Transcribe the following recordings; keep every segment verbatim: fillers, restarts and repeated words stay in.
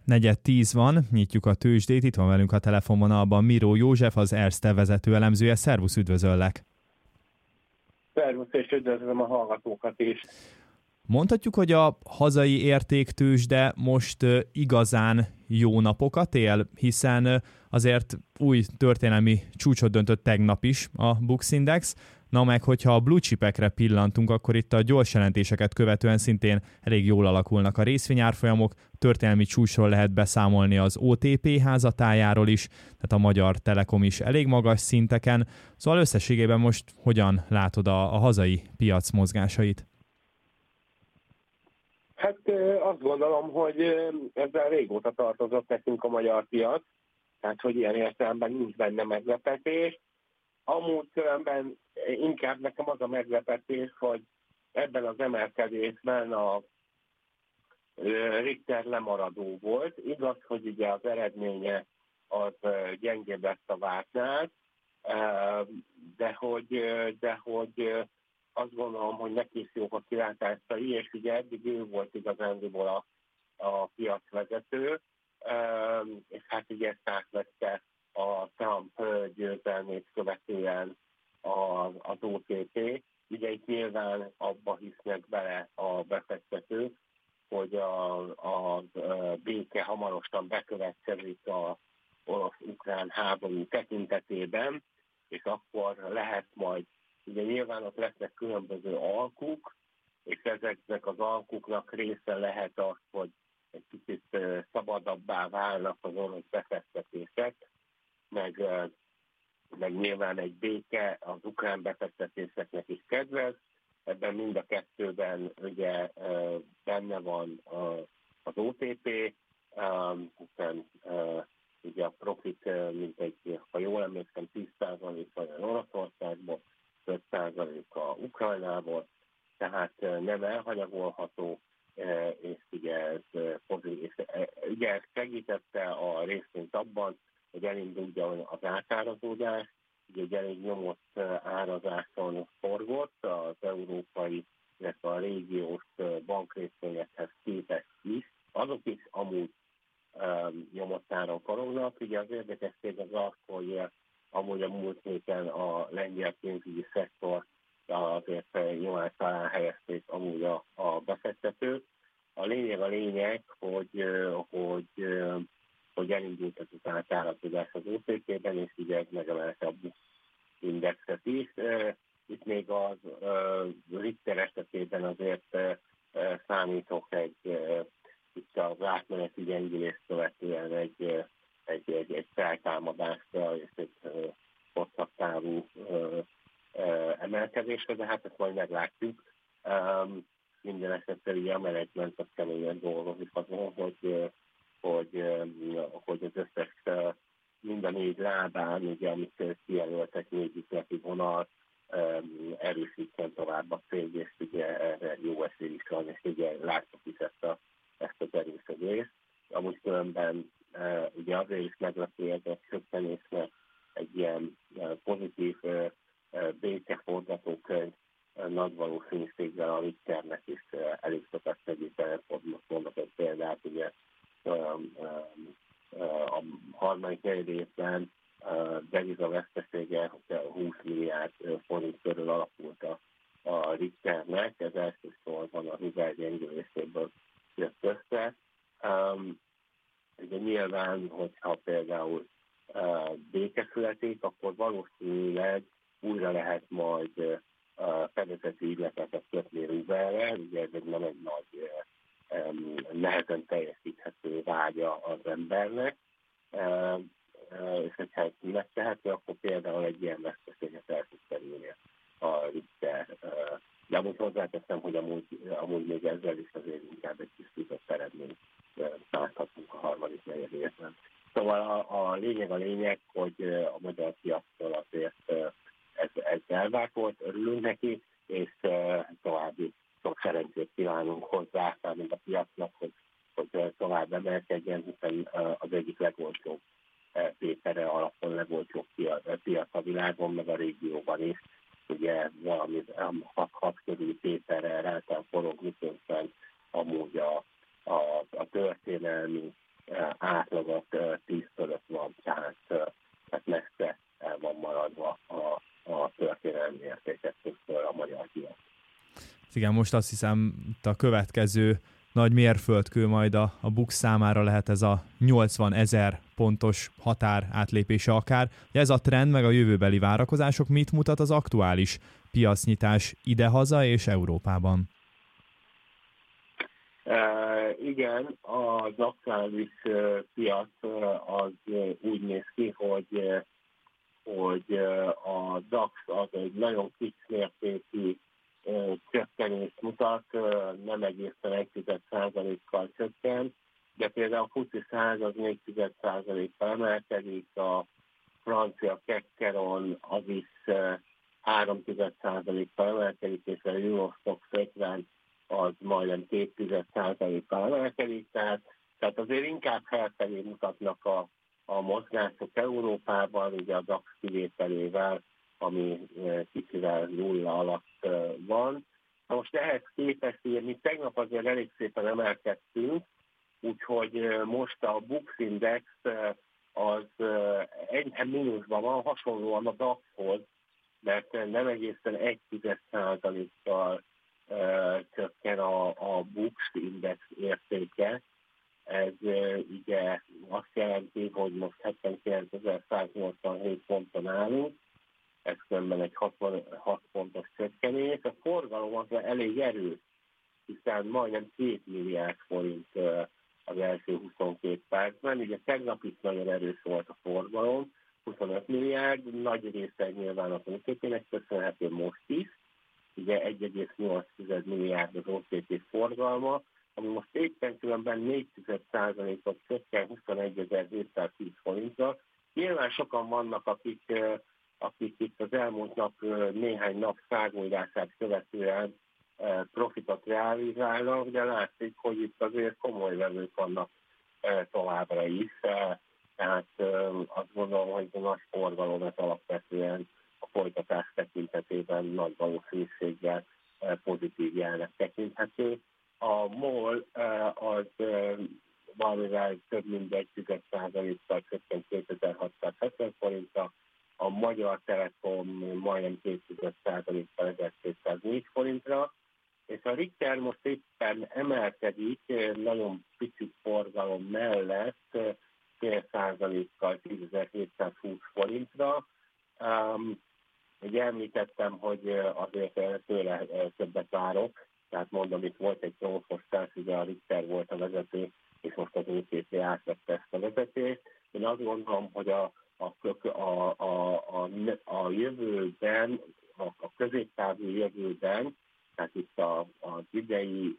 negyed tíz van, nyitjuk a tőzsdét, itt van velünk a telefonvonalban Miró József, az Erste vezető elemzője. Szervusz, üdvözöllek! Szervusz, és üdvözlöm a hallgatókat is! Mondhatjuk, hogy a hazai értéktőzsde most igazán jó napokat él, hiszen azért új történelmi csúcsot döntött tegnap is a Bux Index. Na meg, hogyha a blue chipekre pillantunk, akkor itt a gyors jelentéseket követően szintén elég jól alakulnak a részvényárfolyamok. Történelmi csúcsról lehet beszámolni az o té pé házatájáról is, tehát a Magyar Telekom is elég magas szinteken. Szóval összességében most hogyan látod a, a hazai piac mozgásait? Hát azt gondolom, hogy ezzel régóta tartozott nekünk a magyar piac, tehát hogy ilyen értelemben nincs benne meglepetés. Amúgy különben inkább nekem az a meglepetés, hogy ebben az emelkedésben a Richter lemaradó volt. Igaz, hogy ugye az eredménye az gyengébb lett a vártnál, de hogy, de hogy azt gondolom, hogy neki is jók a kilátásai, és ugye eddig ő volt igazándiból a, a piacvezető, és hát ugye ezt átvette a Trump győzelmét követően az o té pé. Ugye itt nyilván abba hisznek bele a befektetők, hogy a, a béke hamarosan bekövetkezik az orosz-ukrán háború tekintetében, és akkor lehet majd, ugye nyilván ott lesznek különböző alkuk, és ezeknek az alkuknak része lehet az, hogy egy kicsit szabadabbá válnak az orosz befektetések, meg, meg nyilván egy béke az ukrán befektetéseknek is kedvez. Ebben mind a kettőben ugye benne van az o té pé, hiszen ugye a profit, mint egy, ha jól emlékszem, tíz százalék olyan Oroszországból, öt százalék a Ukrajnából, tehát nem elhanyagolható, és ugye ez, és ugye ez segítette a részvényt abban, hogy elinduljon az átárazódás, ugye egy elég nyomott árazáson forgott az európai, illetve a régiós bankrészvényekhez képest is. Azok is amúgy um, nyomott áron forognak. Ugye az érdekesség az az, hogy amúgy a múlt héten a lengyel pénzügyi szektor azért nyomás alá helyezték amúgy a, a befektetők. A lényeg a lényeg, hogy, hogy, hogy elindult az átárazódás az o té pében, és ugye ez megemelte a Bux Indexet is. Itt még az Richter esetében azért számítok egy, itt az átmeneti gyengülést követően egy, egy, egy, egy feltámadásra és egy hosszabb távú emelkedésre, de hát ezt majd meglátjuk. Minden esetben ugye a menedzsment az keményen dolgozik azon, hogy, hogy, hogy az összes mind a négy lábán, ugye, amit kijelöltek négy üzleti vonal, erősítsen tovább a cég, és ugye erre jó esély is van, és ugye látjuk is ezt, a, ezt az erősödést. Amúgy különben ugye azért is meglepő ez a csökkenésnek egy ilyen pozitív békeforgatókönyv nagy valószínűséggel a Richternek is elég sokat segítene, mondok egy példát, ugye a harmadik negyed évben deviza vesztesége húsz milliárd forint körül alakult a, a Richternek, ez elsősorban a rubel gyengüléséből jött össze. Um, ugye nyilván, hogyha például uh, béke születik, akkor valószínűleg újra lehet majd uh, fedezeti ügyleteket kötni rubelre, ugye ez egy nem egy nagy um, nehezen teljesíthető vágya az embernek, uh, uh, és hogyha ezt megteheti, akkor például egy ilyen veszteséget el tud kerülni a Richter. Uh, de amúgy hozzáteszem, hogy amúgy, amúgy még ezzel is azért inkább egy kis tudott eredményt láthatunk a harmadik negyed évben. Szóval a, a lényeg a lényeg, hogy a magyar piactól azért ez, ez elvágott, örülünk neki, és további sok szerencsét kívánunk hozzá, mint a piacnak, hogy, hogy tovább emelkedjen, hiszen az egyik legolcsóbb pétere alapon legolcsóbb piac a világon, meg a régióban is. Ugye valami hat körül péterre rá kell forog, miközben amúgy a, a, a történelmi Igen, most azt hiszem, itt a következő nagy mérföldkő majd a, a BUX számára lehet ez a nyolcvanezer pontos határ átlépése akár. Ez a trend, meg a jövőbeli várakozások mit mutat az aktuális piacnyitás idehaza és Európában? Uh, igen, az aktuális uh, piac uh, az uh, úgy néz ki, hogy, uh, hogy uh, a DAX az egy nagyon kis mértékű uh, csökkenést mutat, uh, nem egészen egy százalékkal csökken, de például a FTSE száz az négy százalékkal emelkedik, a francia Kekkeron az is uh, három százalékkal emelkedik, és a Eurostoxx ötven az majdnem két százalékkal emelkedik, tehát, tehát azért inkább felfelé mutatnak a, a mozgások Európában, ugye a DAX kivételével, ami kicsivel nulla alatt van. Na most ehhez képest, mi tegnap azért elég szépen emelkedtünk, úgyhogy most a BUX Index az enyhe mínuszban van, hasonlóan a DAX-hoz, mert nem egészen egy százalékkal csökken a, a BUX Index értéke. Ez ugye azt jelenti, hogy most hetvenkilencezer-száznyolcvanhét ponton állunk, ez különben egy hatvanhat pontos csökkenés. A forgalom az elég erős, hiszen majdnem két milliárd forint az első huszonkét percben. Ugye tegnap is nagyon erős volt a forgalom, huszonöt milliárd, nagy része nyilván a o té pé-nek köszönhető most is, ugye egy egész nyolc milliárd az o té pé forgalma, ami most éppen különben négy százalékot csökken huszonegyezer-hétszázhúsz forintra. Nyilván sokan vannak, akik, akik itt az elmúlt nap néhány nap száguldását követően profitot realizálnak, de látszik, hogy itt azért komoly vevők vannak továbbra is. Tehát azt gondolom, hogy a nagy forgalom ez alapvetően a folytatás tekintetében nagy valószínűséggel pozitív jelnek tekinthető. A MOL az valamivel több mint egy százalékkal csökkent kétezer-hatszázhetven forintra, a Magyar Telekom majdnem két százalékkal ezerkétszáznégy forintra, és a Richter most éppen emelkedik nagyon pici forgalom mellett fél százalékkal tízezer-hétszázhúsz forintra. Um, ugye említettem, hogy azért tőle többet várok, tehát mondom, itt volt egy trónfosztás, ugye a Richter volt a vezető, és most az o té pé átvette ezt a vezetést. Én azt gondolom, hogy a, a, a, a, a, a jövőben, a, a középtávú jövőben, tehát itt a, az idei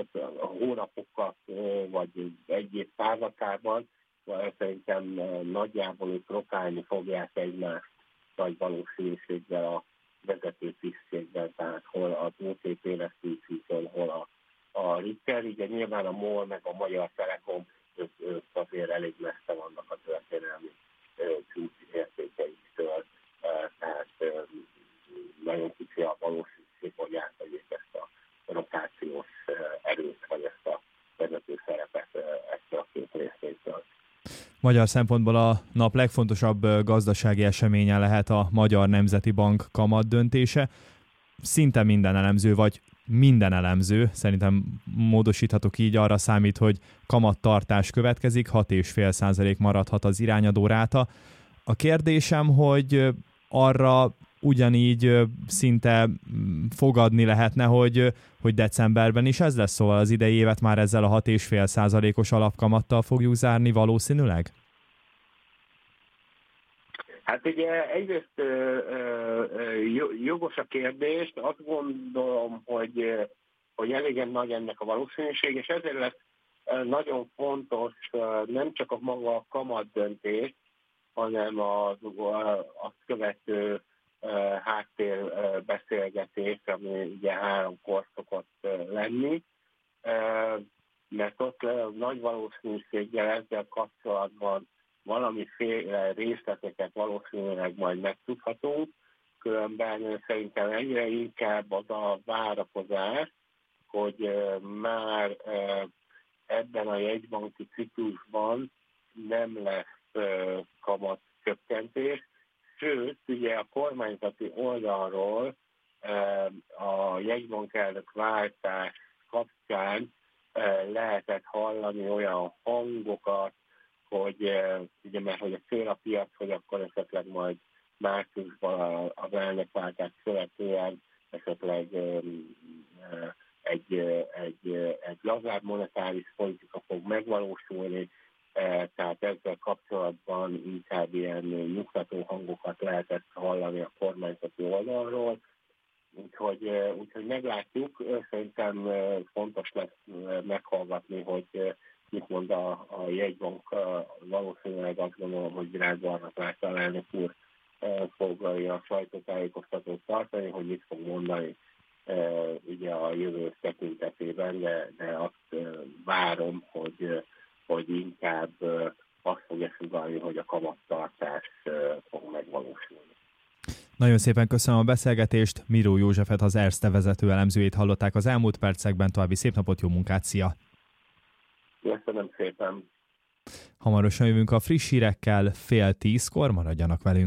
a hónapokat, vagy egy év távlatában, szerintem nagyjából ők rokálni fogják egymást nagy valószínűséggel a vezető tisztségben, tehát hol az o té pé lesz tízon, hol a, a Richter, ugye nyilván a MOL meg a Magyar Telekom ők, ők azért elég messze vannak a történelmi csúcs értékeitől, tehát nagyon kicsi a valószínűség, hogy átvegyék ezt a rotációs erőt, vagy ezt a vezető szerepet ezt a két részétől. Magyar szempontból a nap legfontosabb gazdasági eseménye lehet a Magyar Nemzeti Bank kamat döntése. Szinte minden elemző, vagy minden elemző, szerintem módosíthatok így, arra számít, hogy kamattartás következik, hat egész öt százalék maradhat az irányadó ráta. A kérdésem, hogy arra ugyanígy szinte fogadni lehetne, hogy, hogy decemberben is ez lesz, szóval az idei évet már ezzel a hat egész öt százalékos alapkamattal fogjuk zárni valószínűleg? Hát ugye egyrészt ö, ö, jogos a kérdés, azt gondolom, hogy, hogy eléggé nagy ennek a valószínűség, és ezért lesz nagyon fontos nem csak a maga a kamat döntés, hanem az azt követő háttérbeszélgetés, ami ugye háromkor szokott lenni, mert ott nagy valószínűséggel ezzel kapcsolatban valamiféle részleteket valószínűleg majd megtudhatunk, különben szerintem egyre inkább az a várakozás, hogy már ebben a jegybanki ciklusban nem lesz kamat csökkentés, sőt, ugye a kormányzati oldalról a jegybankelnök váltás kapcsán lehetett hallani olyan hangokat, hogy ugye mert hogy a cél a piac, hogy akkor esetleg majd márciusban az elnökváltás követően esetleg egy, egy, egy lazább monetáris politika fog megvalósulni, tehát ezzel kapcsolatban inkább ilyen nyugtató hangokat lehetett hallani a kormányzati oldalról. Úgyhogy, úgyhogy meglátjuk, szerintem fontos lesz meghallgatni, hogy mit mond a, a jegybank, valószínűleg azt gondolom, hogy Virág Barna László elnök úr fogja a sajtótájékoztatót tartani, hogy mit fog mondani ugye a jövő tekintetében, de, de azt várom, hogy, hogy inkább azt fogja sugalni, hogy a kamattartás fog megvalósulni. Nagyon szépen köszönöm a beszélgetést. Miró Józsefet, az Erste vezető elemzőjét hallották az elmúlt percekben. További szép napot, jó munkát, szia! Köszönöm szépen! Hamarosan jövünk a friss hírekkel, fél tízkor, maradjanak velünk!